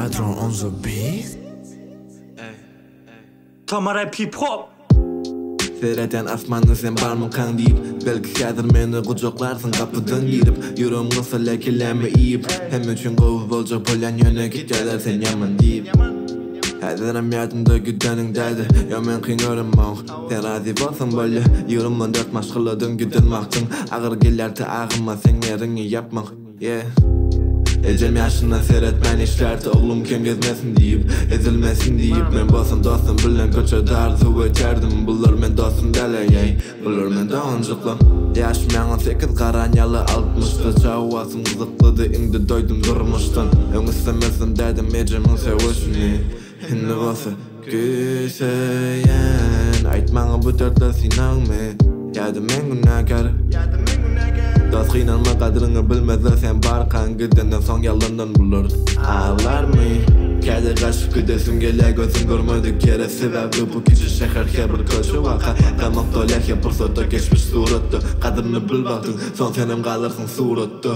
Patron on the beat. Tamara P-pop. Seyreten asmanı sen barmın kan deyip belki hazır meni kucaklarsın kapıdan girip yüreğim kısa lekileme iyip hem üçün kovu bolca polan yöne gitgeler sen yaman deyip hazırım yardımda güdenin derdi ya men kıynorım mağ sen razı bolsun böyle yüreğimden dört maşkıladın güdenmaktın ağır gellerdi ağıma sen yerini yapmak yeah. Ecem yaşına seyretmen işlerdi oğlum kim gezmesin deyip ezilmesin deyip men bolsun dostum bilen koça dardı öterdim bulur men dostum deleyey bulur men doğuncuklam yaş mena 8 karanyalı 60'da çavasım zıkladı indi doydum durmuştan ön istemezdim dedim Ecem'in sevişini hindi bolsa güseyen aytmağa bu dörtle sinanme yadı men günahkarı dost kıynanma kadrını bilmezler sen barkan gidenden son yalandan bulur ağlar mı? Kedi kaşıp gidesim gele gözüm görmedik kere sebebi bu küçük şehir bir koşu vaka kamak dolar ya fırsata geçmiş suratı kadrını bil baktın son senem kalırsın suratı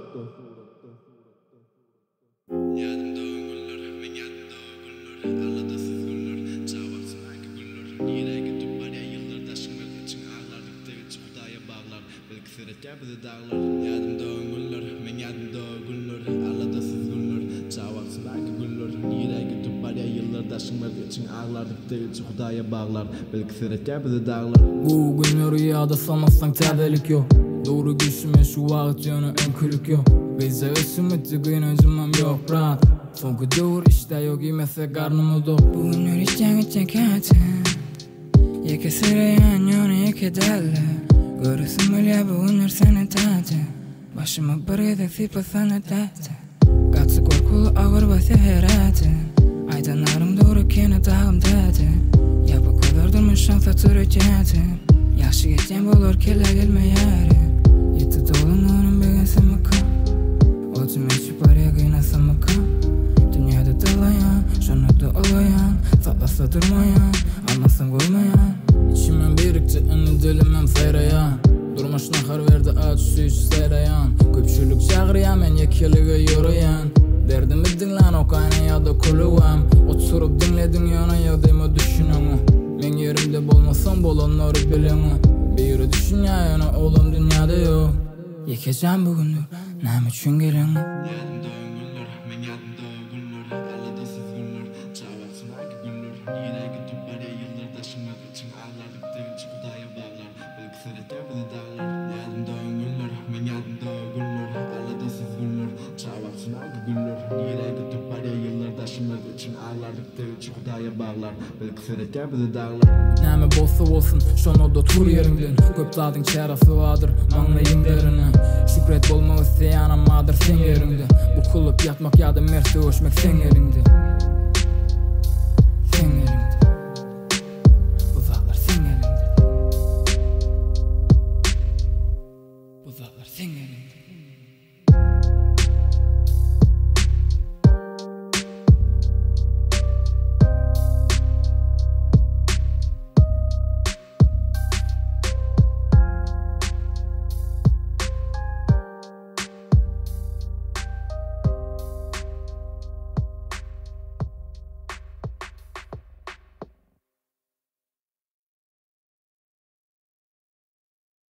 Bizi dağlar, yadımda öngüller, men yadımda günler, aladasız günler, çavaksın belki günler, yürek yutup var ya yıllar taşınmak için ağlardık değil, Hudaya bağlar, belki sürekli bizi dağlar. Bu günler rüyada sanmazsan tebelik yok, doğru düşme şu vakit yanı önkülük yok, bize ısımıtı kıynacımam yok brat, sonku dur işte yok imese karnımı dok. Bu günler içten kaçın, yeke süreyen yana yeke derler. Görürsün öyle bu günler seni tadı başıma bir yedek sipa sana tadı katsı korkulu ağır bası herati aydanlarım doğru kene dağım tadı yapı kadar durmuşan satır içeti yaşı geçen bolur kelle gelme yari yeti dolun onun begense makam otum eşi paraya kıynasa makam dünyada dalayan şunu da olayan satlasa durmayan almasın koymayan İçimden birikti eni dilimem feyreyan Durmuşuna har verdi aç süyüş seyreyan Köpçülük çağırıya men yekelige yoruyan Derdimi dinlen o kayna ya da kuluvam Oturup dinledin yana ya deme düşünümü Men yerimde bolmasam bolanları bilemi Bir düşün ya yana oğlum dünyada yok Yekeceğim bugündür nam için gelin Yadımda öngüller, men yadımda günler, aladasız günler, çavaksın belki günler, yürek yutup var ya yıllar taşınmak için ağlardık değil, Hudaya bağlar, belki sürekli bizi dağlar. Yadımda öngüller, men yadımda günler, aladasız günler, çavaksın belki günler, yürek yutup var ya yıllar taşınmak için ağlardık değil, Hudaya bağlar, belki sürekli bizi dağlar. Näme bolsa bolsun, şonu da tur yerinden Köp zadın çarası vardır, manlayın derini Şükret bolma isteyanamadır sen yerinde Bu kılıp yatmak ya da mersi hoşmak sen yerinde